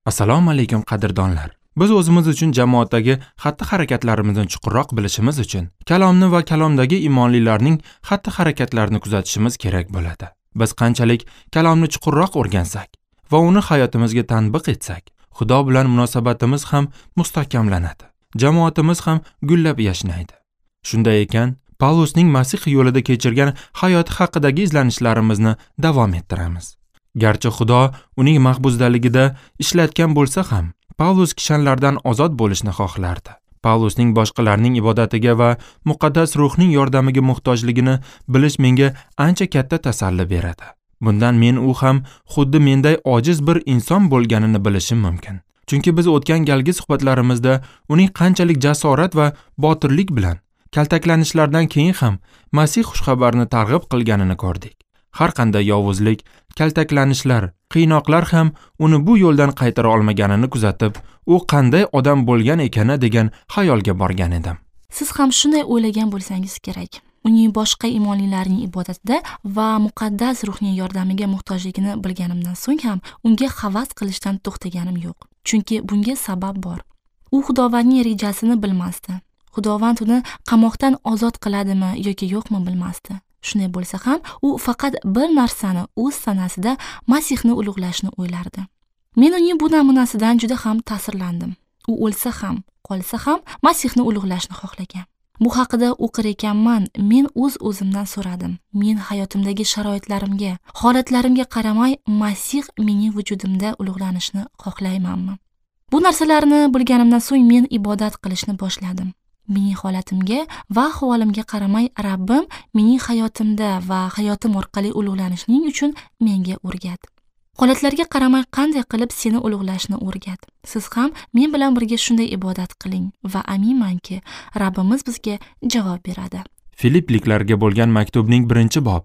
Assalomu alaykum qadrdonlar. Biz o'zimiz uchun jamoatdagi xatti-harakatlarimizni chuqurroq bilishimiz uchun kalomni va kalomdagi imonlilarning xatti-harakatlarini kuzatishimiz kerak bo'ladi. Biz qanchalik kalomni chuqurroq o'rgansak va uni hayotimizga tatbiq etsak, Xudo bilan munosabatimiz ham mustahkamlanadi. Jamoatimiz ham gullab yashnaydi. Shunday ekan, Pavlusning Masih yo'lida kechirgan hayoti haqidagi izlanishlarimizni davom ettiramiz. Garchi Xudo uning mahbusdaligida ishlatgan bo'lsa ham, Pavlus kishanlardan ozod bo'lishni xohlardi. Pavlusning boshqalarning ibodatiga va muqaddas ruhning yordamiga muhtojligini bilish menga ancha katta tasalli beradi. Bundan men u ham xuddi menday ojiz bir inson bo'lganini bilishim mumkin. Chunki biz o'tgan galgi suhbatlarimizda uning qanchalik jasorat va botirlik bilan kaltaklanishlardan keyin ham Masih xushxabarni targ'ib qilganini ko'rdik. Har qanday yovuzlik, kaltaklanishlar, qiynoqlar ham uni bu yo'ldan qaytara olmaganini kuzatib, u qanday odam bo'lgan ekani degan xayolga borgan edim. Siz ham shunday o'ylagan bo'lsangiz kerak. Uning boshqa imonlilarning ibodatida va muqaddas ruhning yordamiga muhtojligini bilganimdan so'ng ham unga havas qilishdan to'xtaganim yo'q. Chunki bunga sabab bor. U Xudovandning rejasini bilmasdi. Xudovand uni qamoqdan ozod qiladimi yoki yo'qmi bilmasdi. Shunday bo'lsa ham, u faqat bir narsani o'z sanasida Masihni ulug'lashni o'ylardi. Men uning bu namunasidan juda ham ta'sirlandim. U o'lsa ham, qolsa ham Masihni ulug'lashni xohlagan. Bu haqida o'qir ekanman, men o'z-o'zimdan so'radim. Men hayotimdagi sharoitlarimga, holatlarimga qaramay Masih mening vujudimda ulug'lanishni xohlaymanmi? Bu narsalarni bilganimdan so'ng men ibodat qilishni boshladim. Mening holatimga va ahvolimga qaramay Rabbim mening hayotimda va hayotim orqali ulug'lanishning uchun menga o'rgat. Holatlarga qaramay qanday qilib seni ulug'lashni o'rgat. Siz ham men bilan birga shunday ibodat qiling va aminmanki, Rabbimiz bizga javob beradi. Filipliklarga bo'lgan maktubning 1-bob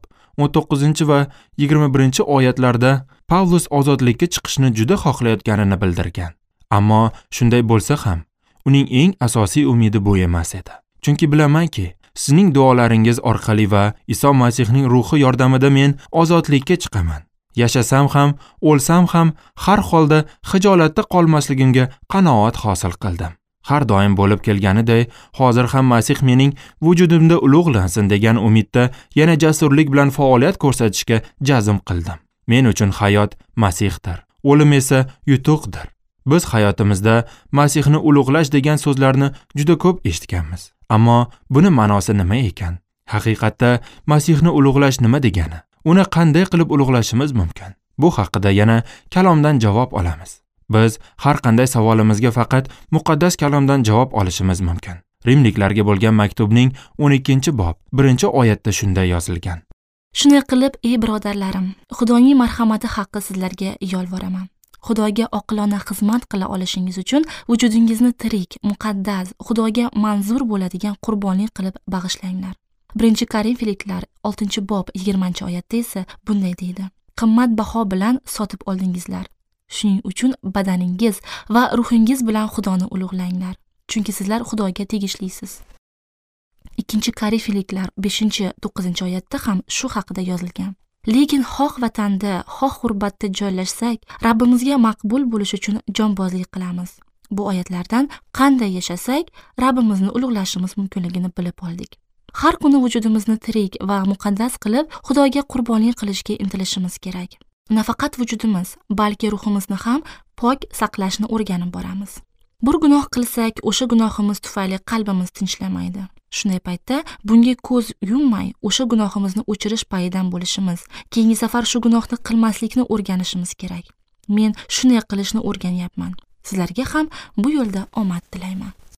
19 va 21 oyatlarda Pavlus ozodlikka chiqishni juda xohlayotganini bildirgan. Ammo shunday bo'lsa ham uning eng asosiy umidi bu emas edi. Chunki bilamanki, sizning duolaringiz orqali va Iso Masihning ruhi yordamida men ozodlikka chiqaman. Yashasam ham, o'lsam ham har holda xijolatda qolmasligimga qanoat hosil qildim. Har doim bo'lib kelganiday, hozir ham Masih mening vujudimda ulug'lansin degan umidda yana jasurlik bilan faoliyat ko'rsatishga jazm qildim. Men uchun hayot Masihdir, o'lim esa yutuqdir. Biz hayotimizda Masihni ulug'lash degan so'zlarni juda ko'p eshitganmiz. Ammo buni ma'nosi nima ekan? Haqiqatda Masihni ulug'lash nima degani? Uni qanday qilib ulug'lashimiz mumkin? Bu haqida yana kalomdan javob olamiz. Biz har qanday savolimizga faqat muqaddas kalomdan javob olishimiz mumkin. Rimliklarga bo'lgan maktubning 12-bob 1-oyatda shunday yozilgan. Shunday qilib, ey birodarlarim, Xudoning marhamati haqqi sizlarga yolvoraman. Xudoga oqilona xizmat qila olishingiz uchun vujudingizni tirik, muqaddas, Xudoga manzur bo'ladigan qurbonlik qilib bag'ishlanglar. 1-Korinfliklar 6-bob 20-oyatda esa bunday deydi: Qimmatbaho bilan sotib oldingizlar. Shuning uchun badaningiz va ruhingiz bilan Xudoni ulug'langlar, chunki sizlar Xudoga tegishlisiz. 2-Korinfliklar 5-9-oyatda ham shu haqida yozilgan. Lekin xoh vatanda, xoh g'urbatda joylashsak, Rabbimizga maqbul bo'lish uchun jonbozlik qilamiz. Bu oyatlardan qanday yashasak, Rabbimizni ulug'lashimiz mumkinligini bilib oldik. Har kuni vujudimizni tirik va muqaddas qilib, Xudoga qurbonlik qilishga intilishimiz kerak. Nafaqat vujudimiz, balki ruhimizni ham pok saqlashni o'rganib boramiz. Bir gunoh qilsak, o'sha gunohimiz tufayli qalbimiz tinchlanmaydi. Shunday paytda bunga ko'z yummay, o'sha gunohimizni o'chirish payidan bo'lishimiz, keyingi safar shu gunohni qilmaslikni o'rganishimiz kerak. Men shunday qilishni o'rganyapman. Sizlarga ham bu yo'lda omad tilayman.